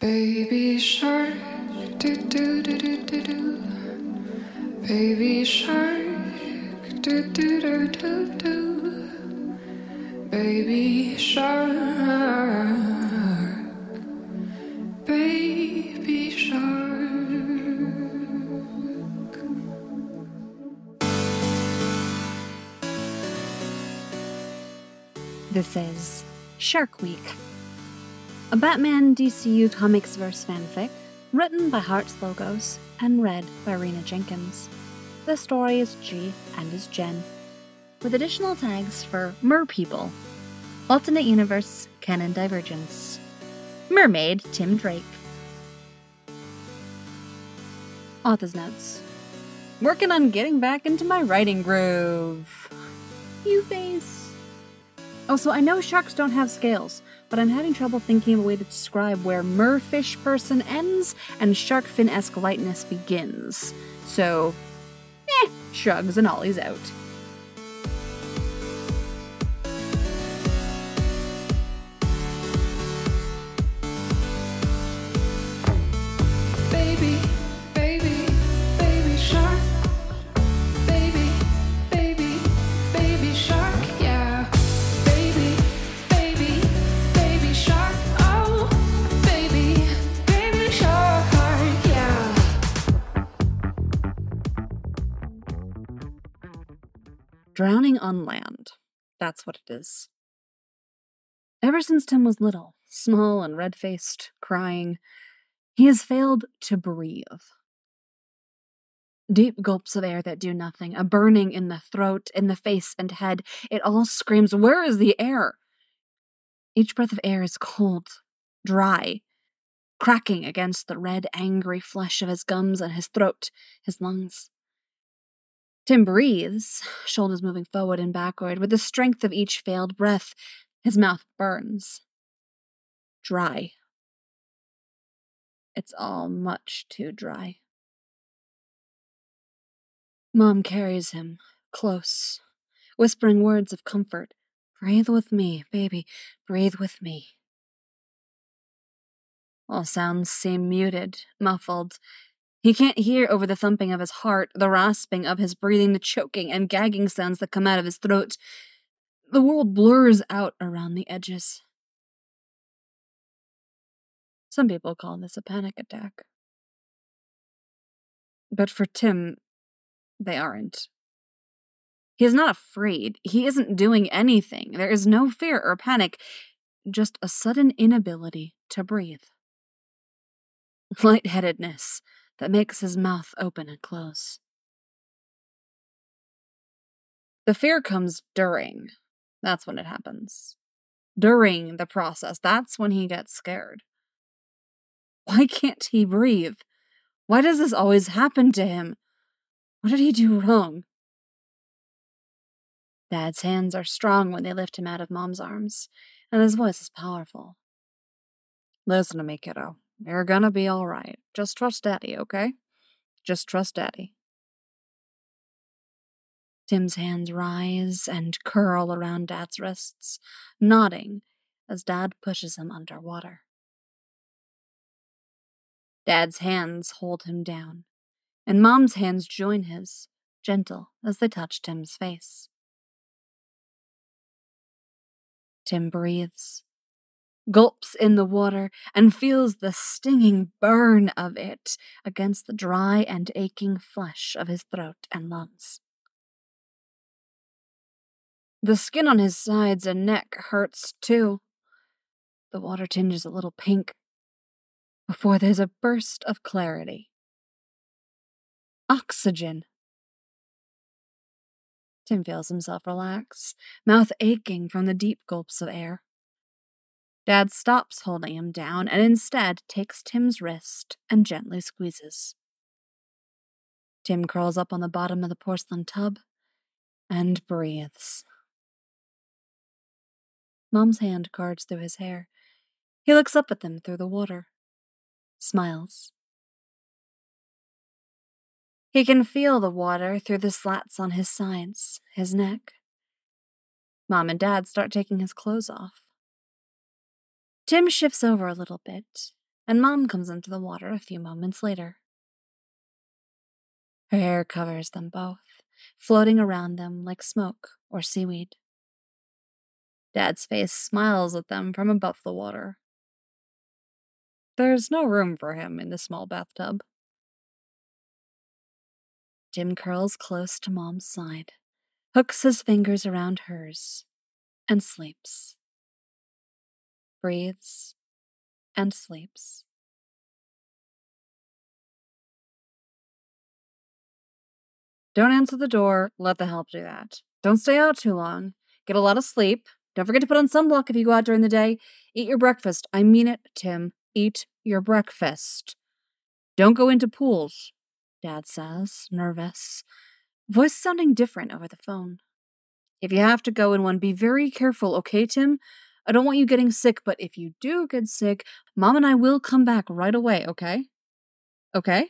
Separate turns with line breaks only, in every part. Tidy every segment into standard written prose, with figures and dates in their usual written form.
Baby shark, do do do do do do. Baby shark, do do do do do. Baby shark, baby shark.
This is Shark Week, a Batman DCU Comicsverse fanfic written by Hearts Logos and read by Rena Jenkins. The story is G and is Jen, with additional tags for Merpeople, Alternate Universe Canon Divergence, Mermaid Tim Drake. Author's notes. Working on getting back into my writing groove. You face. Also, I know sharks don't have scales, but I'm having trouble thinking of a way to describe where merfish person ends and shark fin-esque lightness begins. So, shrugs and ollies out.
Baby, baby, baby shark. Baby, baby, baby shark, yeah. Baby, baby, baby shark. Oh, baby, baby shark, yeah.
Drowning on land. That's what it is. Ever since Tim was little, small and red-faced, crying, he has failed to breathe. Deep gulps of air that do nothing, a burning in the throat, in the face and head. It all screams, where is the air? Each breath of air is cold, dry, cracking against the red, angry flesh of his gums and his throat, his lungs. Tim breathes, shoulders moving forward and backward. With the strength of each failed breath, his mouth burns. Dry. It's all much too dry. Mom carries him, close, whispering words of comfort. Breathe with me, baby, breathe with me. All sounds seem muted, muffled. He can't hear over the thumping of his heart, the rasping of his breathing, the choking and gagging sounds that come out of his throat. The world blurs out around the edges. Some people call this a panic attack. But for Tim, they aren't. He is not afraid. He isn't doing anything. There is no fear or panic, just a sudden inability to breathe. Lightheadedness that makes his mouth open and close. The fear comes during. That's when it happens. During the process, that's when he gets scared. Why can't he breathe? Why does this always happen to him? What did he do wrong? Dad's hands are strong when they lift him out of Mom's arms, and his voice is powerful. Listen to me, kiddo. You're gonna be all right. Just trust Daddy, okay? Just trust Daddy. Tim's hands rise and curl around Dad's wrists, nodding as Dad pushes him underwater. Dad's hands hold him down, and Mom's hands join his, gentle as they touch Tim's face. Tim breathes, gulps in the water, and feels the stinging burn of it against the dry and aching flesh of his throat and lungs. The skin on his sides and neck hurts too. The water tinges a little pink before there's a burst of clarity. Oxygen. Tim feels himself relax, mouth aching from the deep gulps of air. Dad stops holding him down and instead takes Tim's wrist and gently squeezes. Tim curls up on the bottom of the porcelain tub and breathes. Mom's hand guards through his hair. He looks up at them through the water. Smiles. He can feel the water through the slats on his sides, his neck. Mom and Dad start taking his clothes off. Tim shifts over a little bit, and Mom comes into the water a few moments later. Her hair covers them both, floating around them like smoke or seaweed. Dad's face smiles at them from above the water. There's no room for him in the small bathtub. Tim curls close to Mom's side, hooks his fingers around hers, and sleeps. Breathes and sleeps. Don't answer the door. Let the help do that. Don't stay out too long. Get a lot of sleep. Don't forget to put on sunblock if you go out during the day. Eat your breakfast. I mean it, Tim. Eat your breakfast. Don't go into pools, Dad says, nervous, voice sounding different over the phone. If you have to go in one, be very careful, okay, Tim? I don't want you getting sick, but if you do get sick, Mom and I will come back right away, okay? Okay?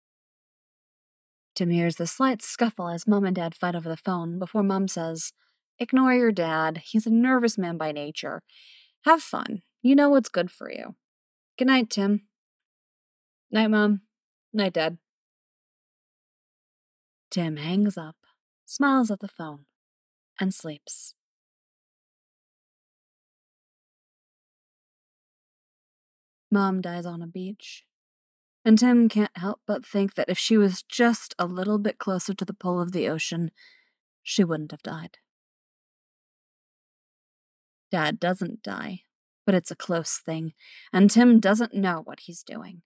Tim hears the slight scuffle as Mom and Dad fight over the phone before Mom says, Ignore your dad. He's a nervous man by nature. Have fun. You know what's good for you. Good night, Tim. Night, Mom. Night, Dad. Tim hangs up, smiles at the phone, and sleeps. Mom dies on a beach, and Tim can't help but think that if she was just a little bit closer to the pole of the ocean, she wouldn't have died. Dad doesn't die, but it's a close thing, and Tim doesn't know what he's doing.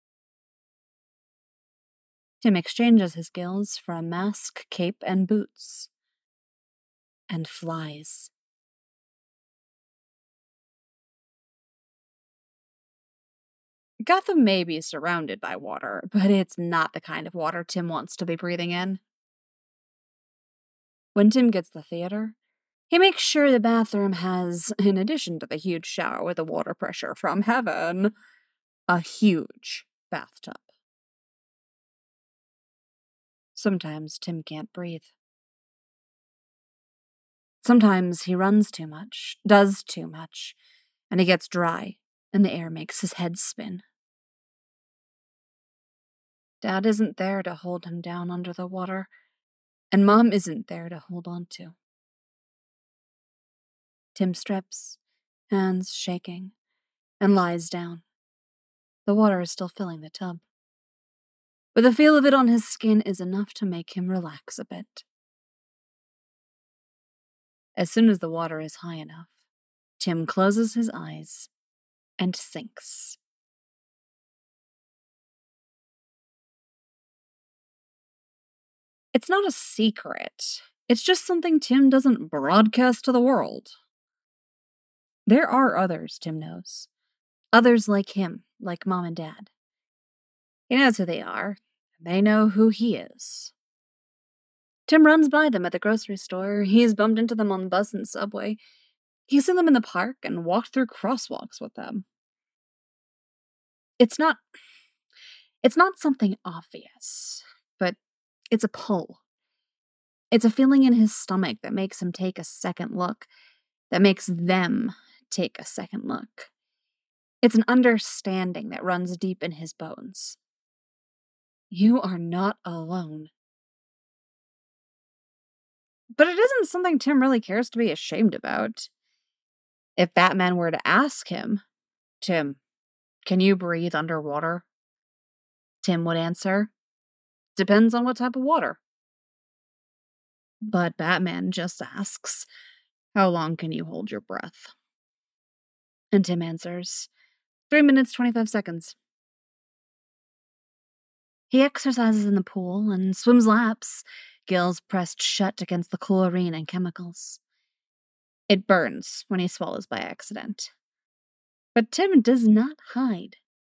Tim exchanges his gills for a mask, cape, and boots, and flies. Gotham may be surrounded by water, but it's not the kind of water Tim wants to be breathing in. When Tim gets to the theater, he makes sure the bathroom has, in addition to the huge shower with the water pressure from heaven, a huge bathtub. Sometimes Tim can't breathe. Sometimes he runs too much, does too much, and he gets dry, and the air makes his head spin. Dad isn't there to hold him down under the water, and Mom isn't there to hold on to. Tim strips, hands shaking, and lies down. The water is still filling the tub, but the feel of it on his skin is enough to make him relax a bit. As soon as the water is high enough, Tim closes his eyes and sinks. It's not a secret. It's just something Tim doesn't broadcast to the world. There are others, Tim knows. Others like him, like Mom and Dad. He knows who they are. They know who he is. Tim runs by them at the grocery store. He's bumped into them on the bus and subway. He's seen them in the park and walked through crosswalks with them. It's not something obvious, but it's a pull. It's a feeling in his stomach that makes him take a second look, that makes them take a second look. It's an understanding that runs deep in his bones. You are not alone. But it isn't something Tim really cares to be ashamed about. If Batman were to ask him, Tim, can you breathe underwater? Tim would answer, depends on what type of water. But Batman just asks, how long can you hold your breath? And Tim answers, 3 minutes, 25 seconds. He exercises in the pool and swims laps, gills pressed shut against the chlorine and chemicals. It burns when he swallows by accident. But Tim does not hide.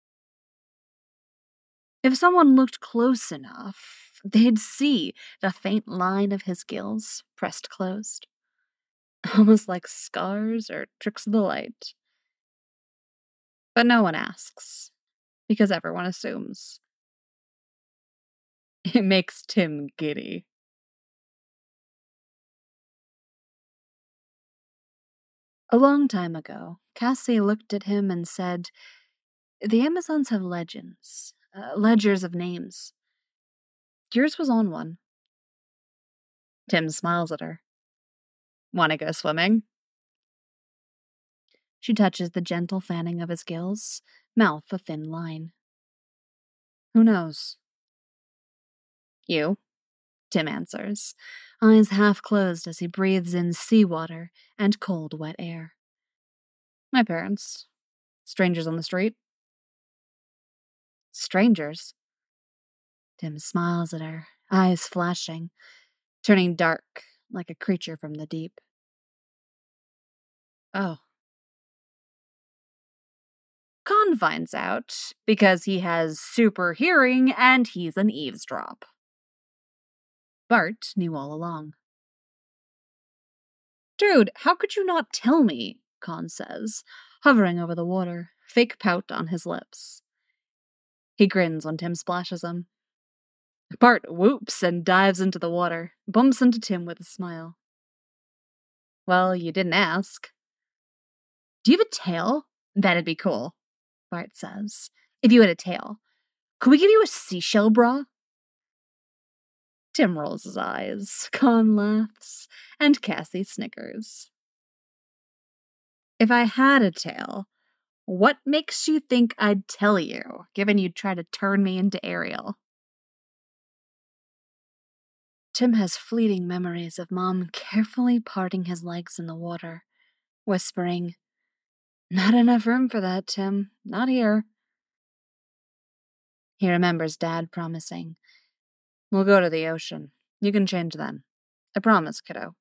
If someone looked close enough, they'd see the faint line of his gills pressed closed, almost like scars or tricks of the light. But no one asks, because everyone assumes. It makes Tim giddy. A long time ago, Cassie looked at him and said, The Amazons have legends, ledgers of names. Yours was on one. Tim smiles at her. Want to go swimming? She touches the gentle fanning of his gills, mouth a thin line. Who knows? You, Tim answers, eyes half closed as he breathes in seawater and cold, wet air. My parents. Strangers on the street. Strangers? Tim smiles at her, eyes flashing, turning dark like a creature from the deep. Oh. Khan finds out because he has super hearing and he's an eavesdrop. Bart knew all along. Dude, how could you not tell me? Khan says, hovering over the water, fake pout on his lips. He grins when Tim splashes him. Bart whoops and dives into the water, bumps into Tim with a smile. Well, you didn't ask. Do you have a tail? That'd be cool, Bart says. If you had a tail. Could we give you a seashell bra? Tim rolls his eyes, Khan laughs, and Cassie snickers. If I had a tail, what makes you think I'd tell you, given you'd try to turn me into Ariel? Tim has fleeting memories of Mom carefully parting his legs in the water, whispering, Not enough room for that, Tim. Not here. He remembers Dad promising, We'll go to the ocean. You can change then. I promise, kiddo.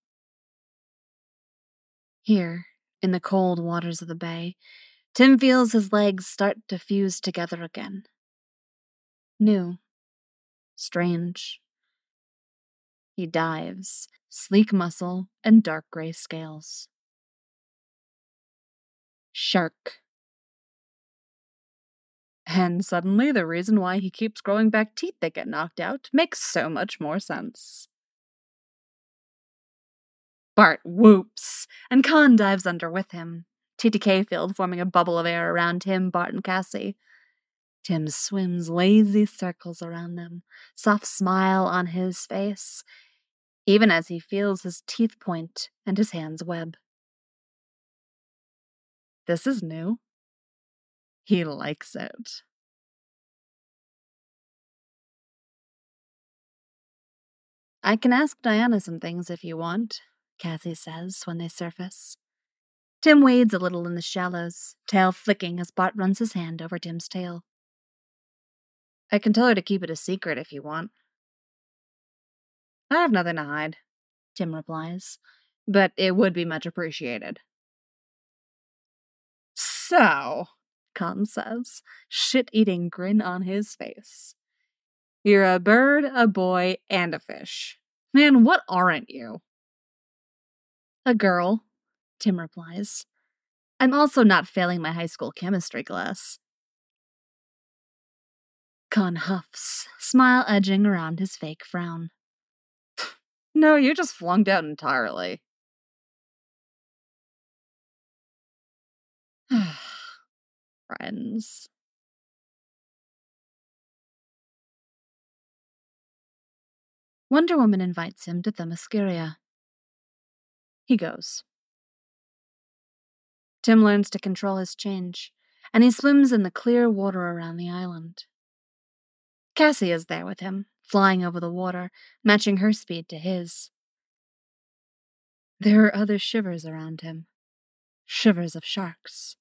Here, in the cold waters of the bay, Tim feels his legs start to fuse together again. New. Strange. He dives, sleek muscle and dark gray scales. Shark. And suddenly the reason why he keeps growing back teeth that get knocked out makes so much more sense. Bart whoops, and Khan dives under with him, TTK filled, forming a bubble of air around him, Bart, and Cassie. Tim swims lazy circles around them, soft smile on his face, even as he feels his teeth point and his hands web. This is new. He likes it. I can ask Diana some things if you want, Cassie says when they surface. Tim wades a little in the shallows, tail flicking as Bart runs his hand over Tim's tail. I can tell her to keep it a secret if you want. I have nothing to hide, Tim replies, but it would be much appreciated. So, Khan says, shit-eating grin on his face. You're a bird, a boy, and a fish. Man, what aren't you? A girl, Tim replies. I'm also not failing my high school chemistry class. Khan huffs, smile edging around his fake frown. No, you just flunked out entirely. Friends. Wonder Woman invites him to Themyscira. He goes. Tim learns to control his change, and he swims in the clear water around the island. Cassie is there with him, flying over the water, matching her speed to his. There are other shivers around him. Shivers of sharks.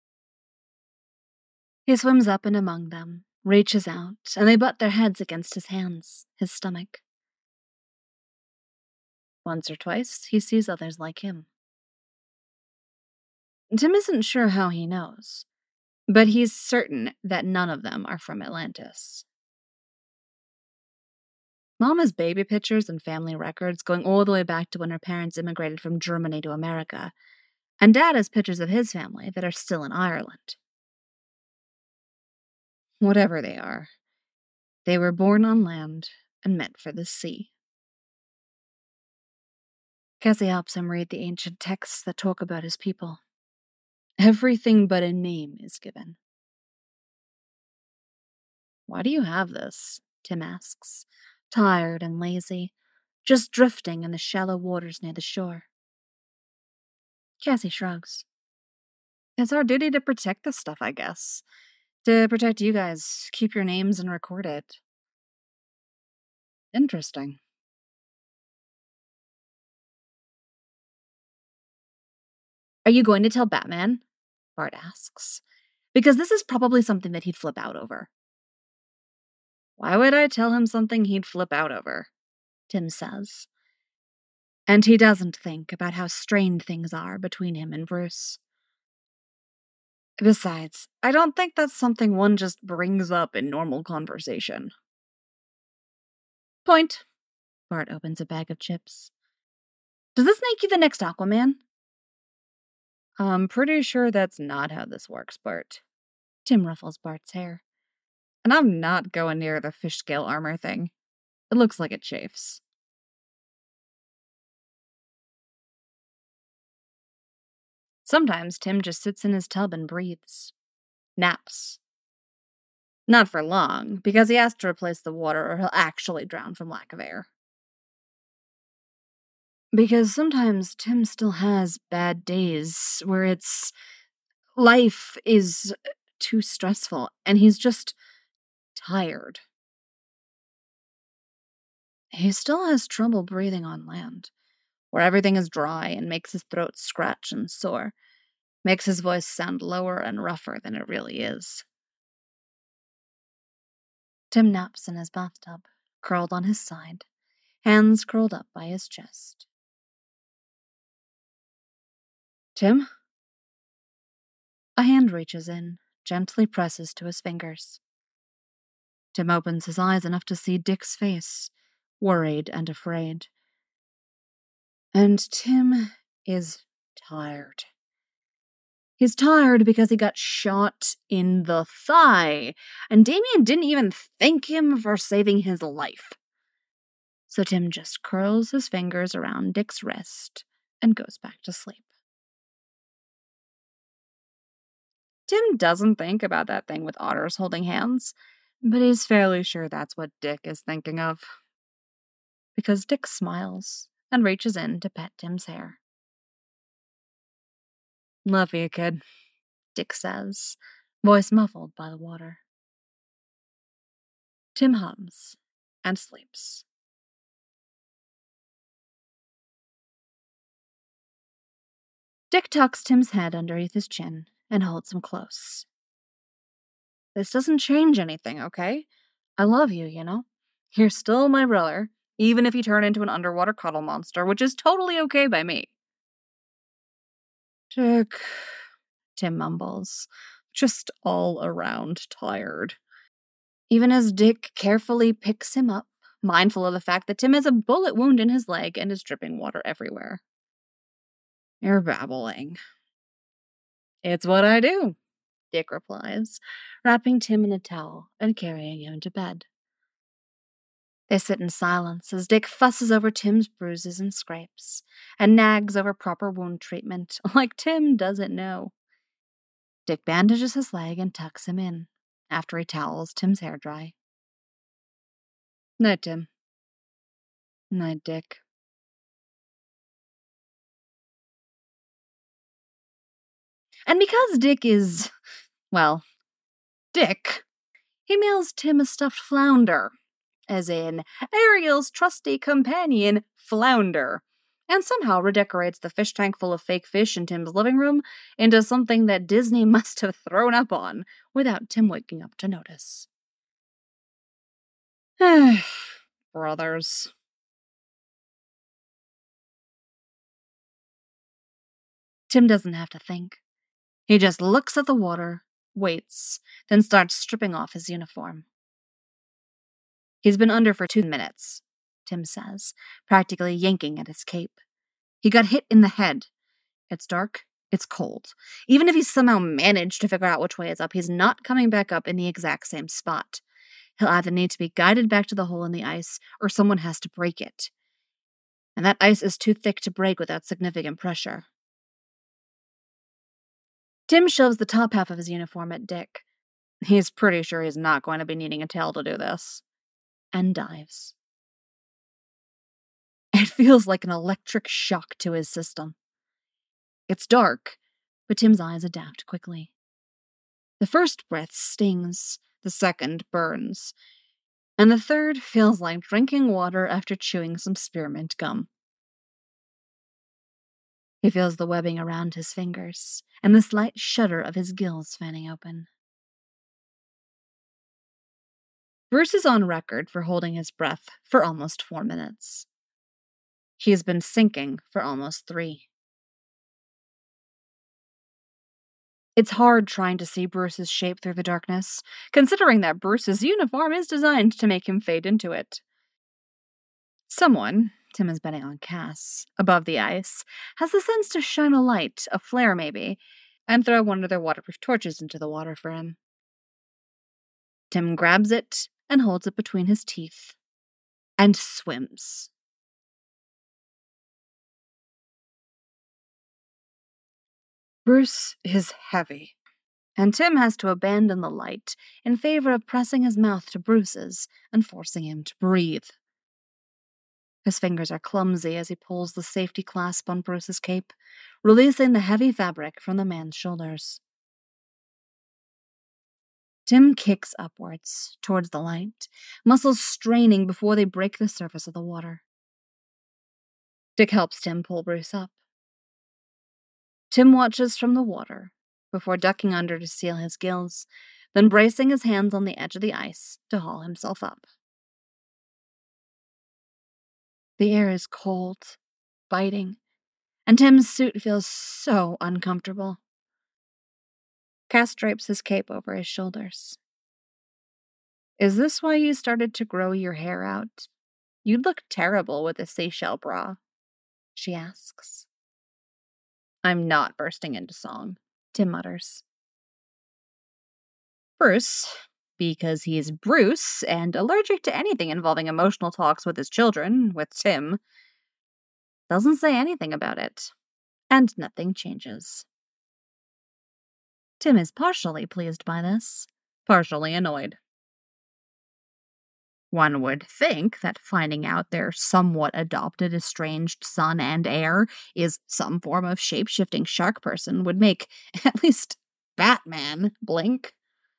He swims up and among them, reaches out, and they butt their heads against his hands, his stomach. Once or twice, he sees others like him. Tim isn't sure how he knows, but he's certain that none of them are from Atlantis. Mom has baby pictures and family records going all the way back to when her parents immigrated from Germany to America, and Dad has pictures of his family that are still in Ireland. Whatever they were born on land and meant for the sea. Cassie helps him read the ancient texts that talk about his people. Everything but a name is given. Why do you have this? Tim asks, tired and lazy, just drifting in the shallow waters near the shore. Cassie shrugs. It's our duty to protect this stuff, I guess. To protect you guys, keep your names and record it. Interesting. Are you going to tell Batman? Bart asks. Because this is probably something that he'd flip out over. Why would I tell him something he'd flip out over? Tim says. And he doesn't think about how strained things are between him and Bruce. Besides, I don't think that's something one just brings up in normal conversation. Point. Bart opens a bag of chips. Does this make you the next Aquaman? I'm pretty sure that's not how this works, Bart. Tim ruffles Bart's hair. And I'm not going near the fish scale armor thing. It looks like it chafes. Sometimes Tim just sits in his tub and breathes. Naps. Not for long, because he has to replace the water or he'll actually drown from lack of air. Because sometimes Tim still has bad days where life is too stressful and he's just tired. He still has trouble breathing on land, where everything is dry and makes his throat scratch and sore, makes his voice sound lower and rougher than it really is. Tim naps in his bathtub, curled on his side, hands curled up by his chest. Tim? A hand reaches in, gently presses to his fingers. Tim opens his eyes enough to see Dick's face, worried and afraid. And Tim is tired. He's tired because he got shot in the thigh, and Damien didn't even thank him for saving his life. So Tim just curls his fingers around Dick's wrist and goes back to sleep. Tim doesn't think about that thing with otters holding hands, but he's fairly sure that's what Dick is thinking of. Because Dick smiles and reaches in to pet Tim's hair. Love you, kid, Dick says, voice muffled by the water. Tim hums and sleeps. Dick tucks Tim's head underneath his chin and holds him close. This doesn't change anything, okay? I love you, you know? You're still my brother, even if you turn into an underwater cuddle monster, which is totally okay by me. Dick, Tim mumbles, just all around tired. Even as Dick carefully picks him up, mindful of the fact that Tim has a bullet wound in his leg and is dripping water everywhere. You're babbling. It's what I do, Dick replies, wrapping Tim in a towel and carrying him to bed. They sit in silence as Dick fusses over Tim's bruises and scrapes, and nags over proper wound treatment, like Tim doesn't know. Dick bandages his leg and tucks him in, after he towels Tim's hair dry. Night, Tim. Night, Dick. And because Dick is, well, Dick, he mails Tim a stuffed flounder, as in Ariel's trusty companion, Flounder, and somehow redecorates the fish tank full of fake fish in Tim's living room into something that Disney must have thrown up on without Tim waking up to notice. Brothers. Tim doesn't have to think. He just looks at the water, waits, then starts stripping off his uniform. He's been under for 2 minutes, Tim says, practically yanking at his cape. He got hit in the head. It's dark, it's cold. Even if he's somehow managed to figure out which way is up, he's not coming back up in the exact same spot. He'll either need to be guided back to the hole in the ice, or someone has to break it. And that ice is too thick to break without significant pressure. Tim shoves the top half of his uniform at Dick. He's pretty sure he's not going to be needing a tail to do this. And dives. It feels like an electric shock to his system. It's dark, but Tim's eyes adapt quickly. The first breath stings, the second burns, and the third feels like drinking water after chewing some spearmint gum. He feels the webbing around his fingers, and the slight shudder of his gills fanning open. Bruce is on record for holding his breath for almost 4 minutes. He has been sinking for almost 3. It's hard trying to see Bruce's shape through the darkness, considering that Bruce's uniform is designed to make him fade into it. Someone, Tim is betting on Cass, above the ice, has the sense to shine a light, a flare maybe, and throw one of their waterproof torches into the water for him. Tim grabs it and holds it between his teeth, and swims. Bruce is heavy, and Tim has to abandon the light in favor of pressing his mouth to Bruce's and forcing him to breathe. His fingers are clumsy as he pulls the safety clasp on Bruce's cape, releasing the heavy fabric from the man's shoulders. Tim kicks upwards, towards the light, muscles straining before they break the surface of the water. Dick helps Tim pull Bruce up. Tim watches from the water, before ducking under to seal his gills, then bracing his hands on the edge of the ice to haul himself up. The air is cold, biting, and Tim's suit feels so uncomfortable. Cass drapes his cape over his shoulders. "Is this why you started to grow your hair out? You'd look terrible with a seashell bra," she asks. "I'm not bursting into song," Tim mutters. Bruce, because he's Bruce and allergic to anything involving emotional talks with his children, with Tim, doesn't say anything about it, and nothing changes. Tim is partially pleased by this, partially annoyed. One would think that finding out their somewhat adopted estranged son and heir is some form of shape-shifting shark person would make at least Batman blink.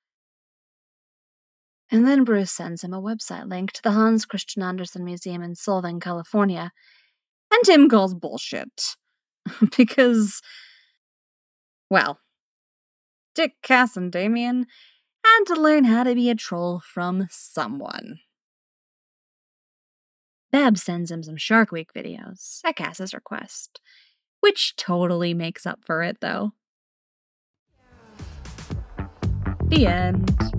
And then Bruce sends him a website link to the Hans Christian Andersen Museum in Solvang, California, and Tim calls bullshit. Because, well, Dick, Cass, and Damien had to learn how to be a troll from someone. Babs sends him some Shark Week videos, at Cass's request, which totally makes up for it, though. The end.